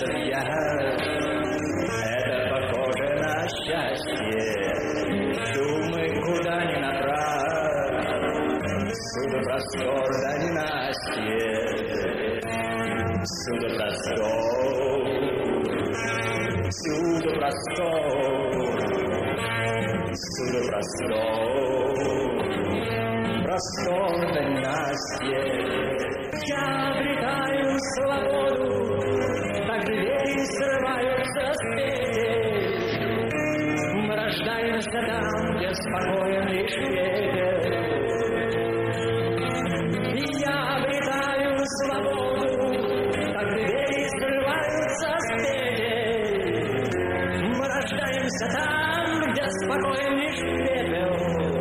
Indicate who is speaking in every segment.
Speaker 1: я. Это похоже на счастье. Думы куда ни направь, всюду простор да ненастье. Всюду простор, всюду простор, всюду простор, простор да ненастье. Я обретаю свободу, так двери срываются с петель. Мы рождаемся там, где спокоен лишь ветер. И я обретаю свободу, так двери срываются с петель. Мы рождаемся там, где спокоен лишь пепел.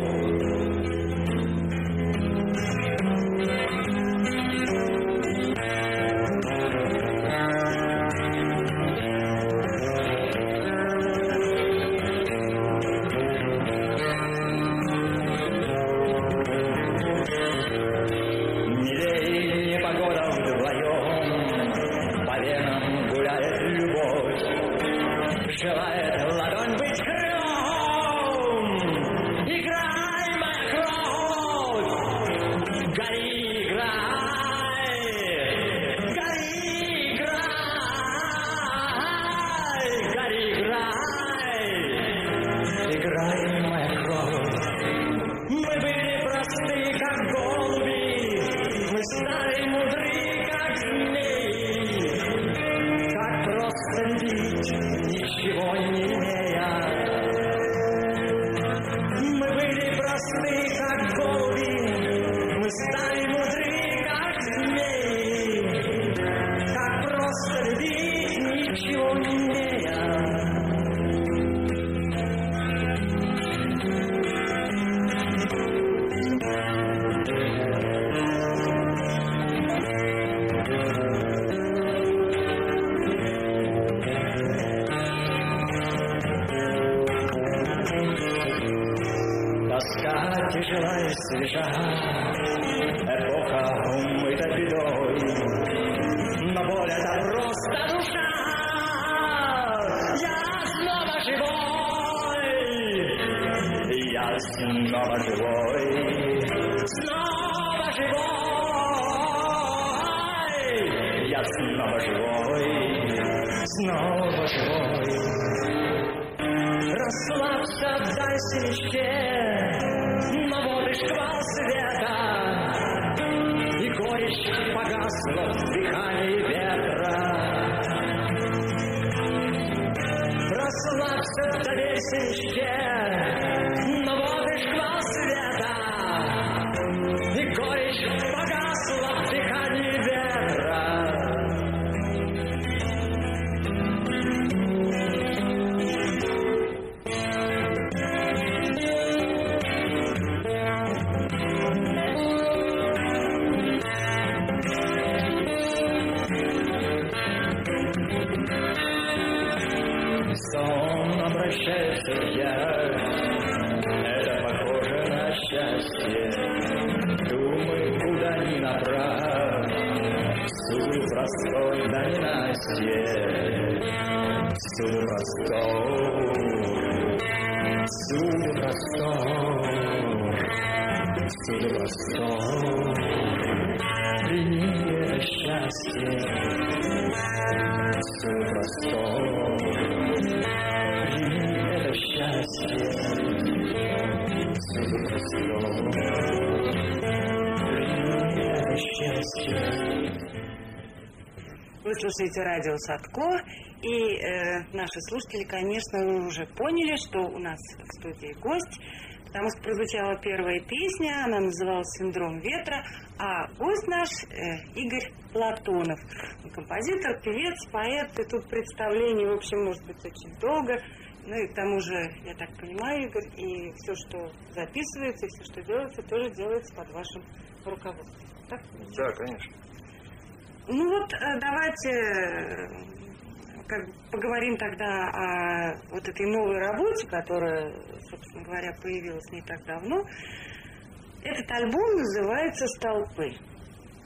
Speaker 1: Желает ладонь быть крылом. Играй, моя кровь. Гори, играй. Гори, играй. Гори, играй. Играй, моя кровь. Мы были просты, как голуби. Мы стали мудры, как змеи. Как просто любить, ничего не имея. Мы были просты, как голуби, мы стали мудры, как змеи. Как просто любить, ничего не имея. Тоска тяжела и свежа, эпоха умыта бедой, но боль это просто душа. Я снова живой, я снова живой, снова живой, я снова живой, снова живой. Расслабься, отдайся мечте, но вот и шквал света, и горечь погасла в дыхании ветра. Расслабься, доверься мечте, но вот и шквал света, и горечь погасла в дыхании ветра. Сон обращается в ярость, это похоже на счастье. Думы куда ни направь, всюду простой да ненастье. Всюду простор, всюду простор, всюду простор. Прими это счастье, всюду простор. Это счастье, всюду простор, это счастье.
Speaker 2: Вы слушаете радио Садко, и наши слушатели, конечно, уже поняли, что у нас в студии гость, потому что прозвучала первая песня, она называлась «Синдром ветра», а гость наш Игорь Платонов. Он композитор, певец, поэт, и тут представление, в общем, может быть очень долго. Ну и к тому же, я так понимаю, Игорь, и все, что записывается, и все, что делается, тоже делается под вашим руководством. Так?
Speaker 3: Да, конечно.
Speaker 2: Ну вот, давайте поговорим тогда о вот этой новой работе, которая, собственно говоря, появилась не так давно. Этот альбом называется «Столпы».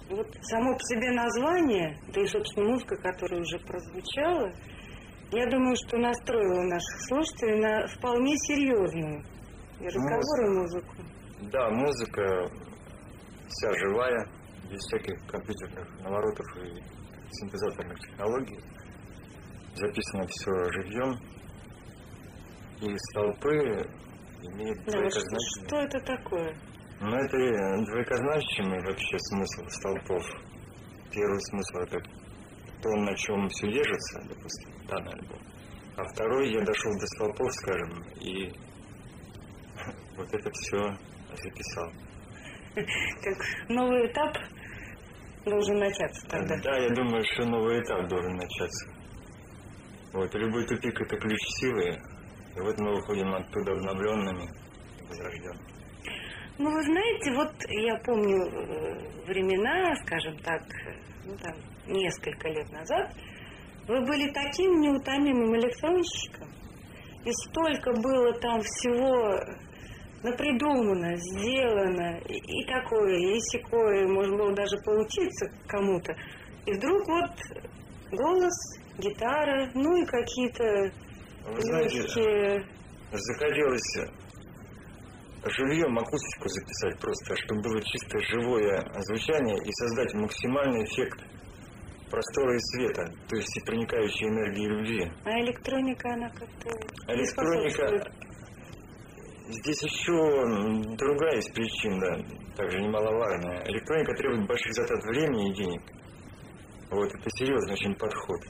Speaker 2: Вот само по себе название, да и, собственно, музыка, которая уже прозвучала, я думаю, что настроила наших слушателей на вполне серьезную и разговор и музыку.
Speaker 3: Да, музыка вся живая, без всяких компьютерных наворотов и синтезаторных технологий. Записано все живьем. И столпы имеют двоекозначный.
Speaker 2: Что это такое?
Speaker 3: Ну, это двоекозначный вообще смысл столпов. Первый смысл — это то, на чем все держится, допустим, данный альбом. А второй — я дошел до столпов, скажем, и вот это все записал.
Speaker 2: Как новый этап должен начаться тогда.
Speaker 3: Да, я думаю, что новый этап должен начаться. Вот, любой тупик — это ключ силы, и вот мы выходим оттуда обновленными, возрожденными.
Speaker 2: Ну, вы знаете, вот я помню времена, скажем так, ну, там, несколько лет назад, вы были таким неутомимым электронщиком, и столько было там всего напридумано, сделано, и такое, и сякое, можно было даже поучиться кому-то. И вдруг вот голос, гитара, ну и какие-то
Speaker 3: легкие... Захотелось живьем акустику записать просто, чтобы было чисто живое звучание и создать максимальный эффект простора и света, то есть и проникающей энергии любви.
Speaker 2: А электроника, она как-то...
Speaker 3: Электроника... Здесь еще другая из причин, да, также немаловажная. Электроника требует больших затрат времени и денег. Вот, это серьезный очень подход.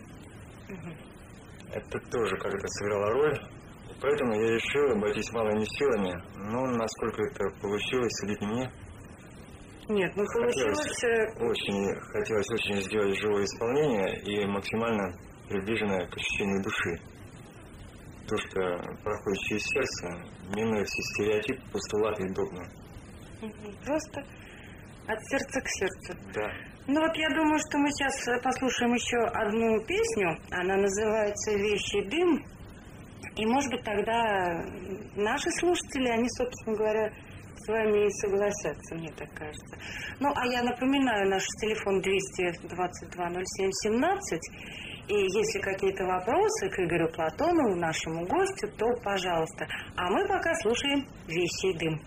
Speaker 3: Это тоже как-то сыграло роль. Поэтому я решил обойтись малыми силами. Но насколько это получилось, судить мне.
Speaker 2: Нет, ну получилось...
Speaker 3: Хотелось очень сделать живое исполнение и максимально приближенное к ощущению души. То, что проходит через сердце, минуя все стереотипы, постулаты и догмы.
Speaker 2: Просто от сердца к сердцу.
Speaker 3: Да.
Speaker 2: Ну вот я думаю, что мы сейчас послушаем еще одну песню. Она называется «Вещий дым». И, может быть, тогда наши слушатели, они, собственно говоря, с вами и согласятся, мне так кажется. Ну, а я напоминаю, наш телефон 222-07-17. И если какие-то вопросы к Игорю Платонову, нашему гостю, то пожалуйста. А мы пока слушаем «Вещий дым».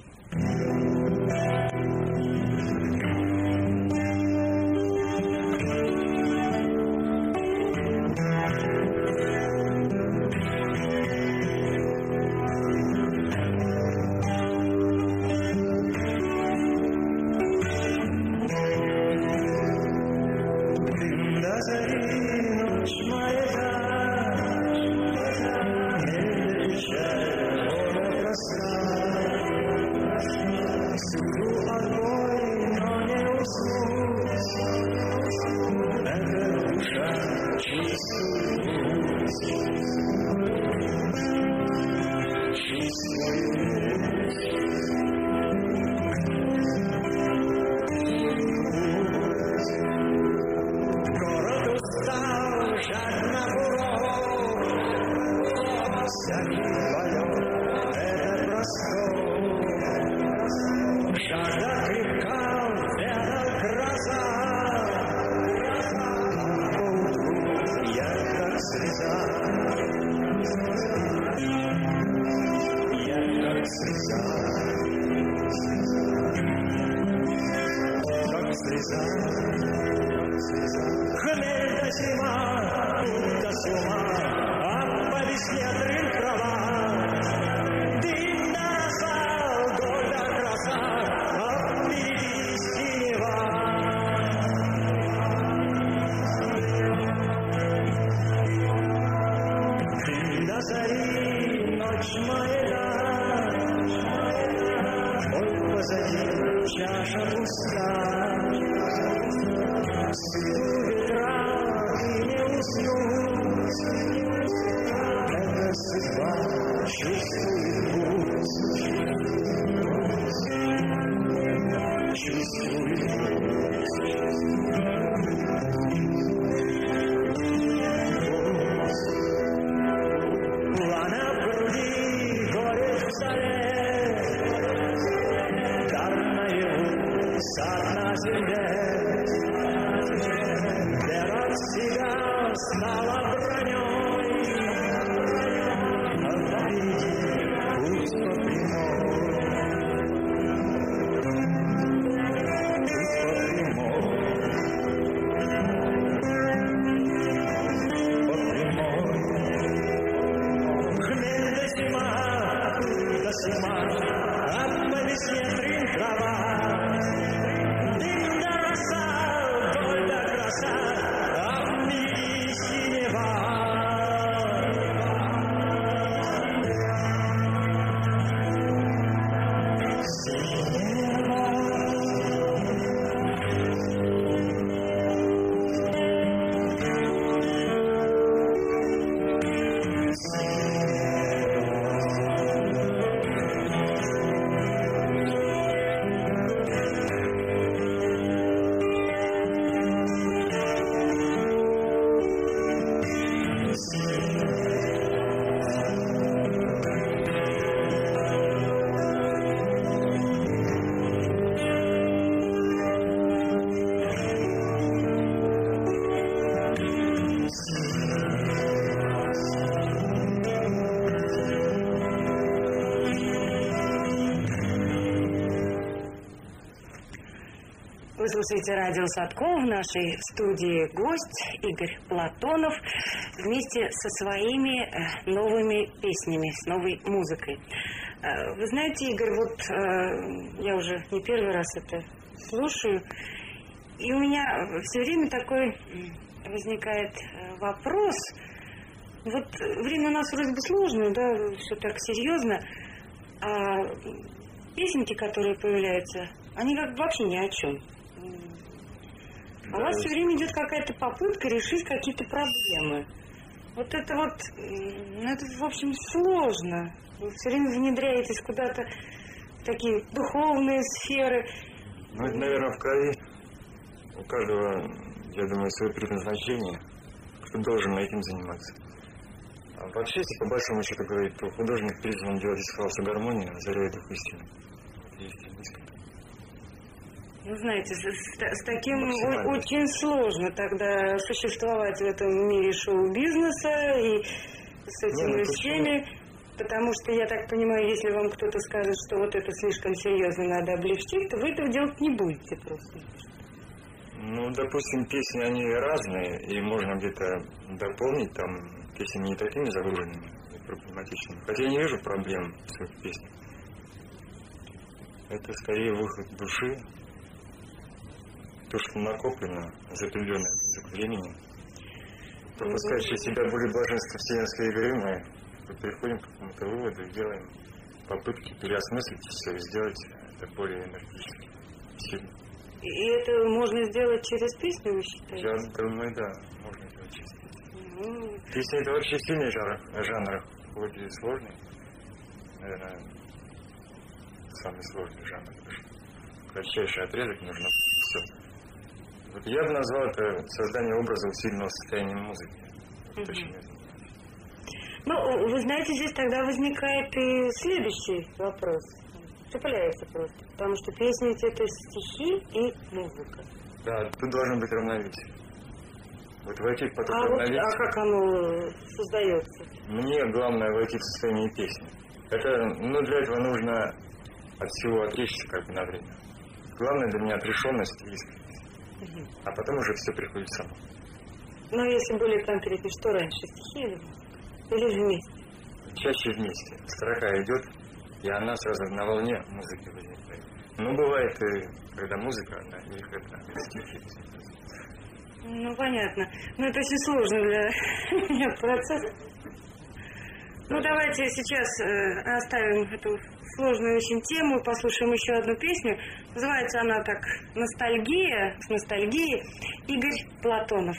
Speaker 1: Sad na ziemię стала броней, путь по
Speaker 2: Вы слушаете радио Садко. В нашей студии гость Игорь Платонов вместе со своими новыми песнями, с новой музыкой. Вы знаете, Игорь, вот я уже не первый раз это слушаю, и у меня все время такой возникает вопрос. Вот время у нас вроде бы сложное, да, все так серьезно, а песенки, которые появляются, они как бы вообще ни о чем. А у вас все время идет какая-то попытка решить какие-то проблемы. Вот это вот, это, в общем, сложно. Вы все время внедряетесь куда-то в такие духовные сферы.
Speaker 3: Ну, это, наверное, в крови. У каждого, я думаю, свое предназначение. Кто должен этим заниматься. А вообще, если по большому счету говорить, то художник призван делать из хаоса гармонию, озаряя дух истины. Есть несколько.
Speaker 2: Ну, знаете, с таким очень сложно тогда существовать в этом мире шоу-бизнеса и с этими всеми, потому что, я так понимаю, если вам кто-то скажет, что вот это слишком серьезно, надо облегчить, то вы этого делать не будете просто.
Speaker 3: Ну, допустим, песни, они разные, и можно где-то дополнить, там, песни не такими загруженными и проблематичными. Хотя я не вижу проблем в своих песнях. Это скорее выход души. То, что накоплено за определенный отрезок времени, пропуская через себя более блаженства вселенской игры, мы приходим к какому-то выводу и делаем попытки переосмыслить все и сделать это более энергично, сильно.
Speaker 2: И это можно сделать через песню, вы считаете?
Speaker 3: Я думаю, да, можно сделать через песню. Песня — это вообще сильный жанр, хоть и сложный, наверное, самый сложный жанр. Кратчайший отрезок нужно все. Вот я бы назвал это создание образа усиленного состояния музыки.
Speaker 2: Ну, вы знаете, здесь тогда возникает и следующий вопрос. Цепляется просто. Потому что песни ведь это стихи и музыка.
Speaker 3: Да, тут должно быть равновесие. Вот войти в поток равновесия.
Speaker 2: А как оно создается?
Speaker 3: Мне главное войти в состояние песни. Это, для этого нужно от всего отречься как бы на время. Главное для меня отрешенность и искренность. А потом уже все приходит само.
Speaker 2: Ну, если более конкретно, что раньше, стихи или музыка? Или вместе?
Speaker 3: Чаще вместе. Строка идет, и она сразу на волне музыки возникает. Ну, бывает, и когда музыка, она их это стихи.
Speaker 2: Ну, понятно. Но это очень сложно для меня процесс. Ну, давайте сейчас оставим эту сложную очень тему и послушаем еще одну песню. Называется она так «Ностальгия», с ностальгией. Игорь Платонов.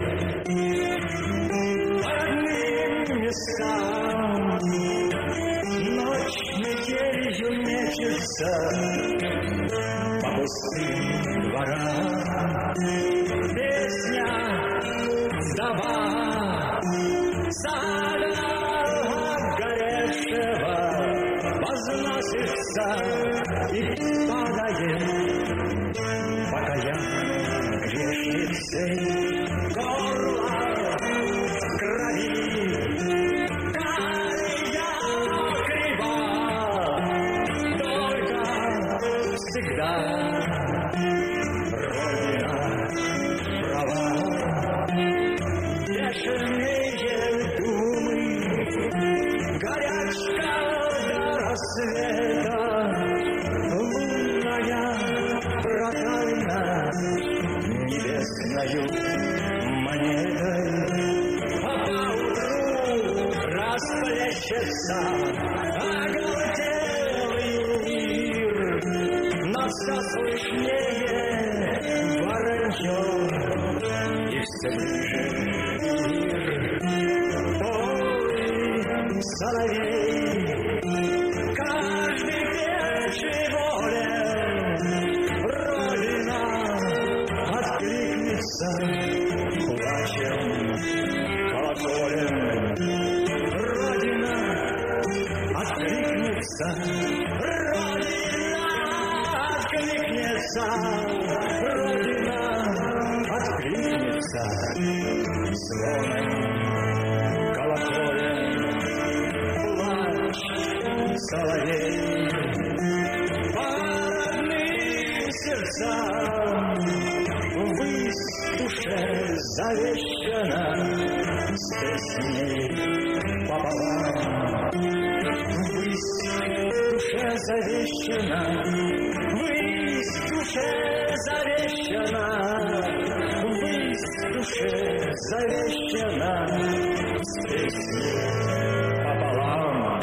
Speaker 1: Одним местам носится по пустым дворам. Песня вдова сада горевшего возносится и падает, пока я грешницей горло в крови. Всегда Родина права, бешеные думы, горячка до рассвета, лунная проталина небесною монетой, а поутру расплещется оголтелый мир. Все слышнее воронье и все ближе мир. Ой, соловей, каждый певчий волен, Родина откликнется плачем колоколем. Родина откликнется, Родина откликнется звоном колоколем. Плачь, соловей, по родным сердцам, ввысь душе завещана с песней пополам. Ввысь душе завещана, душе завещана, ввысь душе завещана, с песней пополам.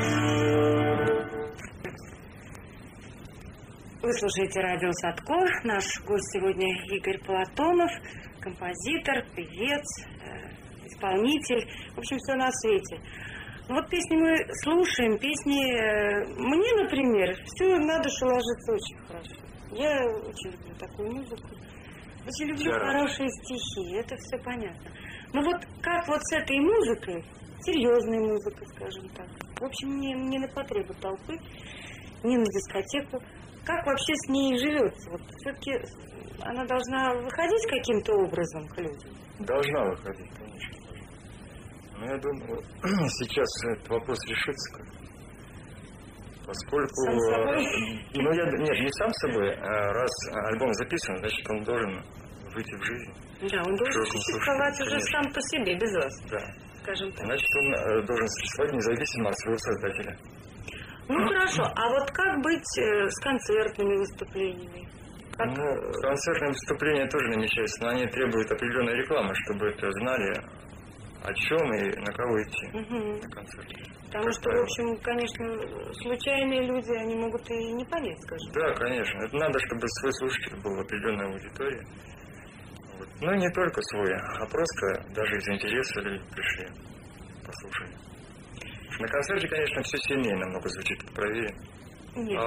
Speaker 2: Вы слушаете радио Садко. Наш гость сегодня Игорь Платонов, композитор, певец, исполнитель, в общем, все на свете. Вот песни мы слушаем, песни мне, например, все на душу ложится очень хорошо. Я очень люблю такую музыку, очень люблю хорошие стихи, это все понятно. Но вот как вот с этой музыкой, серьезной музыкой, скажем так, в общем, не на потребу толпы, не на дискотеку, как вообще с ней живется? Вот все-таки она должна выходить каким-то образом к людям?
Speaker 3: Должна выходить, конечно. Но я думаю, сейчас этот вопрос решится как-то. Поскольку...
Speaker 2: Сам собой?
Speaker 3: Ну, нет, не сам собой, а раз альбом записан, значит, он должен выйти в жизнь.
Speaker 2: Да, он должен существовать уже сам по себе, без вас.
Speaker 3: Да.
Speaker 2: Скажем так.
Speaker 3: Значит, он должен существовать независимо от своего создателя.
Speaker 2: Ну, хорошо. А вот как быть с концертными выступлениями? Как...
Speaker 3: Ну, концертные выступления тоже намечаются, но они требуют определенной рекламы, чтобы это знали, о чем и на кого идти на концерт.
Speaker 2: Потому что, в общем, конечно, случайные люди, они могут и не понять, скажем.
Speaker 3: Да, конечно. Это надо, чтобы свой слушатель был в определенной аудитории. Вот. Ну, не только свой, а просто даже из интереса люди пришли, послушали. На концерте, конечно, все сильнее намного звучит, правее.
Speaker 2: Нет,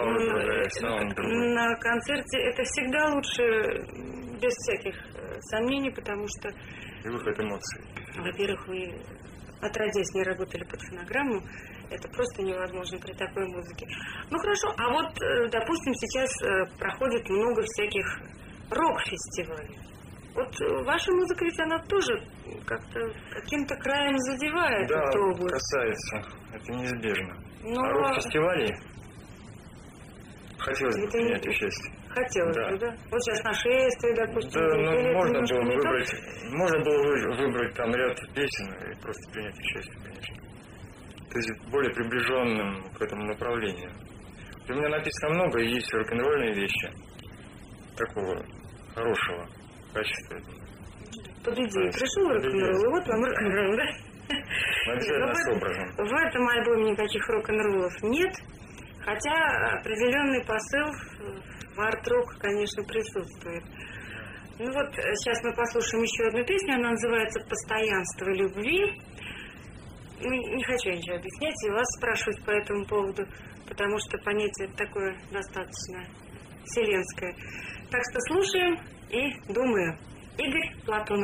Speaker 2: на концерте это всегда лучше, без всяких сомнений, потому что...
Speaker 3: И выход эмоций.
Speaker 2: Во-первых, вы отродясь не работали под фонограмму, это просто невозможно при такой музыке. Ну хорошо, а вот, допустим, сейчас проходит много всяких рок-фестивалей. Вот ваша музыка ведь она тоже как-то каким-то краем задевает эту область.
Speaker 3: Да, касается, это неизбежно.
Speaker 2: Но...
Speaker 3: А рок-фестивалей хотелось бы принять участие.
Speaker 2: Хотелось бы, да? Вот сейчас нашествие, допустим.
Speaker 3: Да, ну, можно было выбрать там ряд песен и просто принять участие, конечно. То есть более приближенным к этому направлению. У меня написано много, и есть рок-н-ролльные вещи такого хорошего качества.
Speaker 2: Под идеей пришел рок-н-ролл, и вот вам рок-н-ролл, да?
Speaker 3: Обязательно с образом.
Speaker 2: В этом альбоме никаких рок-н-роллов нет, хотя определенный посыл в арт-рок, конечно, присутствует. Ну вот, сейчас мы послушаем еще одну песню, она называется «Постоянство любви». не хочу я ничего объяснять и вас спрашивать по этому поводу, потому что понятие такое достаточно вселенское. Так что слушаем и думаю. Игорь Платонов.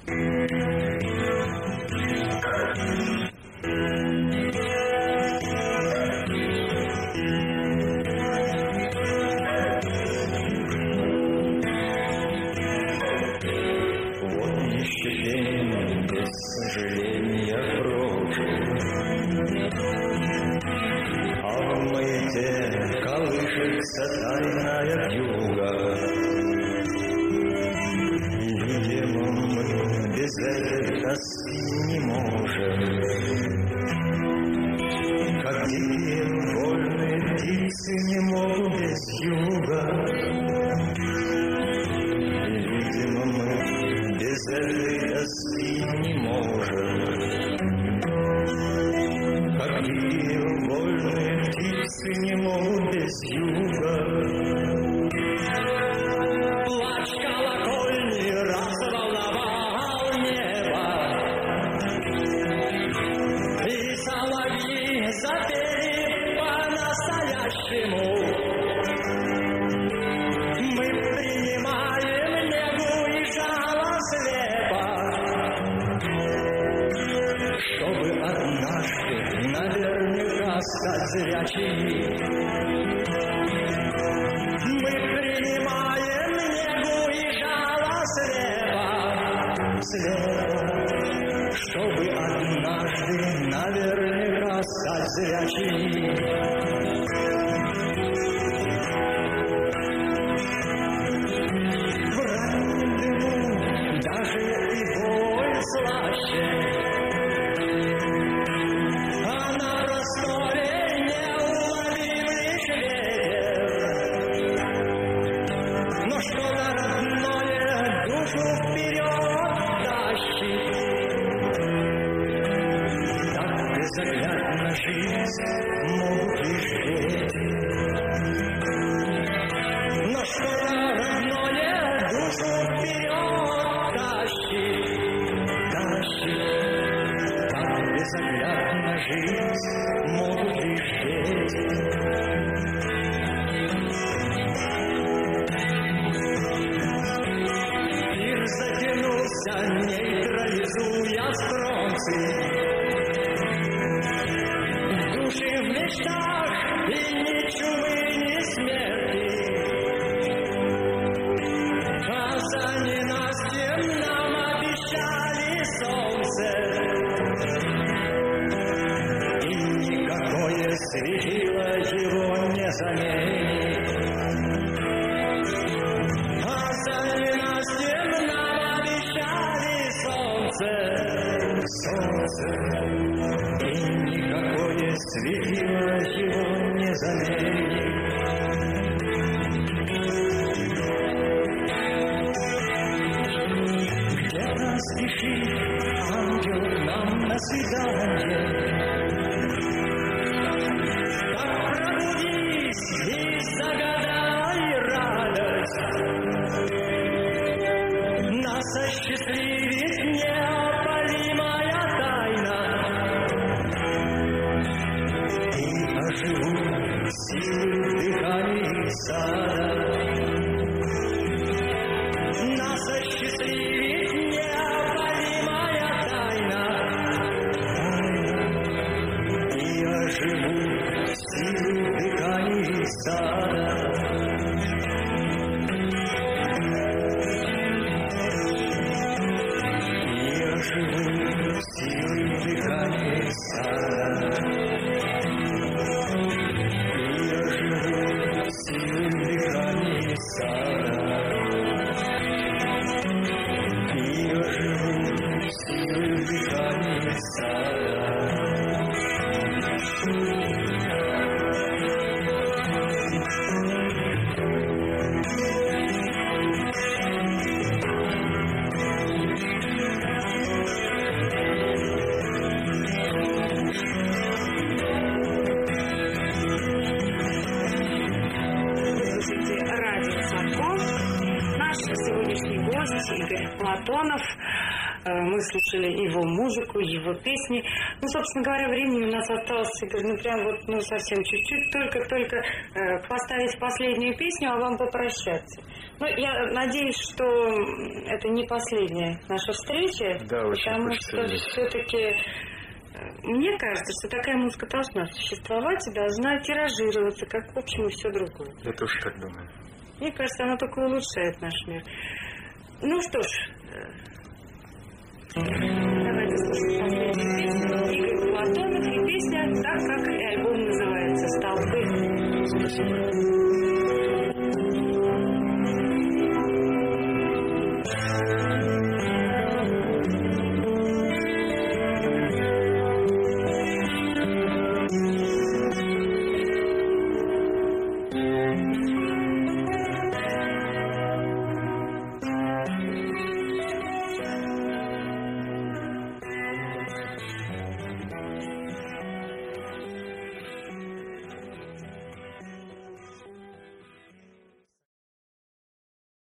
Speaker 1: Вот еще день без сожаления прожил, а в маяке колышется тайная вьюга. Видимо, мы без этой тоски не можем, как дикие вольные птицы не могут без юга. Видимо, мы без этой тоски не можем, как дикие вольные птицы не могут без юга. Плач колокольни разволновал небо, и соловьи запели по-настоящему. Мы принимаем негу и жало слепо, чтобы однажды наверняка стать зрячими. Мы принимаем негу и жало слепо, чтобы однажды наверняка стать зрячими. В раннем дыму даже и боль слаще, а на просторе неуловимый ветер. Но что на родное душу вперед тащит, так безоглядно жизнь могут лишь дети. Но что на родное душу вперед тащит, так безоглядно жизнь могут лишь дети. Пир затянулся, нейтрализуя стронций. В душе, в мечтах и ни чумы, ни смерти. А за ненастьем нам обещали солнце, и никакое светило его не заменит. А за ненастьем нам обещали солнце, и никакое светило его не заменит. Где-то спешит ангел к нам на свидание. Так пробудись и загадай радость. Нас осчастливит неопалимая тайна. И оживут силы дыхания сада. Нас осчастливит неопалимая тайна. И оживут силы дыхания сада. И оживут силы дыхания сада. И оживут силы дыхания.
Speaker 2: Платонов. Мы слушали его музыку, его песни. Ну, собственно говоря, времени у нас осталось, прям вот, совсем чуть-чуть, только поставить последнюю песню, а вам попрощаться. Ну, я надеюсь, что это не последняя наша встреча,
Speaker 3: да,
Speaker 2: потому что все-таки мне кажется, что такая музыка должна существовать и должна тиражироваться, как, в общем, и все другое.
Speaker 3: Я тоже так думаю.
Speaker 2: Мне кажется, она только улучшает наш мир. Ну что ж, давайте слушать последнюю песню. Игорь Платонов и песня, так как и альбом называется, «Столпы».
Speaker 3: Спасибо.